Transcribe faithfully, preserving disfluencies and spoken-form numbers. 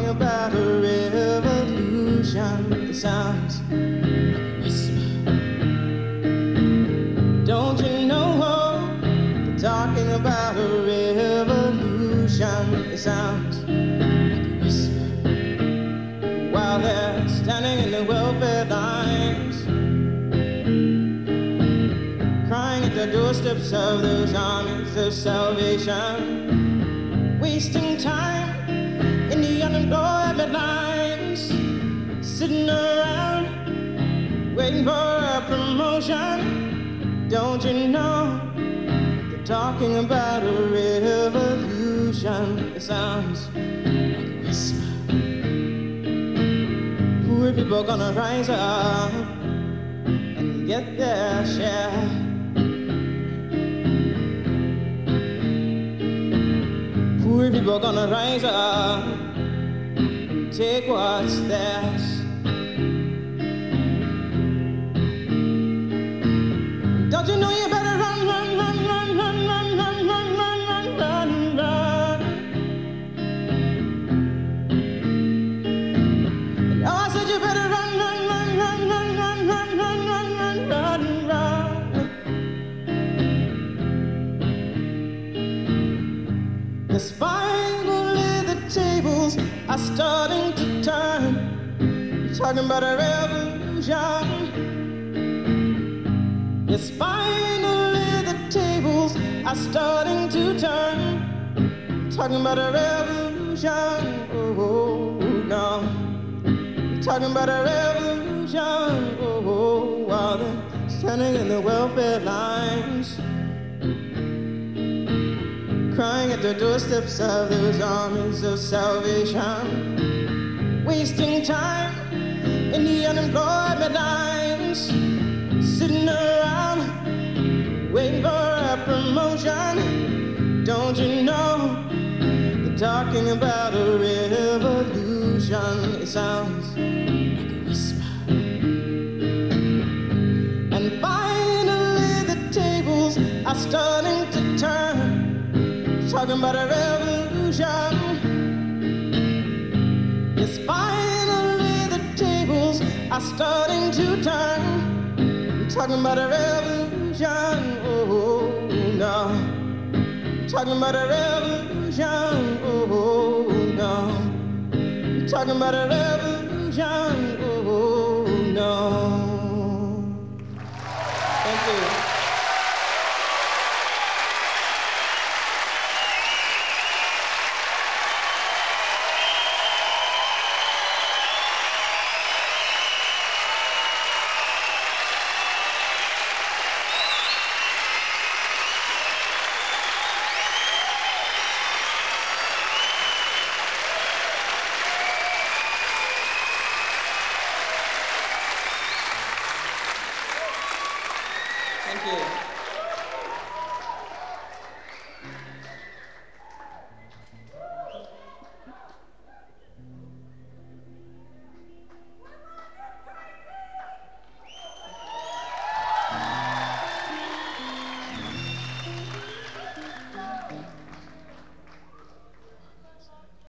talking about a revolution. It sounds like a whisper. Don't you know? They're talking about a revolution. It sounds like a whisper. While they're standing in the welfare lines, crying at the doorsteps of those armies of salvation, wasting time in the unemployment lines, sitting around waiting for a promotion. Don't you know they're talking about a revolution? It sounds like a whisper. Poor people gonna rise up and get their share. Poor people gonna rise up and take what's theirs. Don't you know you better run, run, run, run, run, run, run, run, run, run, run, run. No, I said you better run, run, run, run, run, run, run, run, run, run, run, run. Yes, finally the tables are starting to turn. You're talking about a revolution. Yes, finally the tables are starting to turn. Talking about a revolution, oh, no. Talking about a revolution, oh, while they're standing in the welfare lines, crying at the doorsteps of those armies of salvation, wasting time in the unemployment lines, sitting around waiting for a promotion. Don't you know they're talking about a revolution? It sounds like a whisper. And finally the tables are starting to turn. Talking about a revolution. Yes, finally the tables are starting to turn. Talking about a revolution, oh, no. Talking about a revolution, oh, no. Talking about a revolution, oh, no. Thank you. Thank you.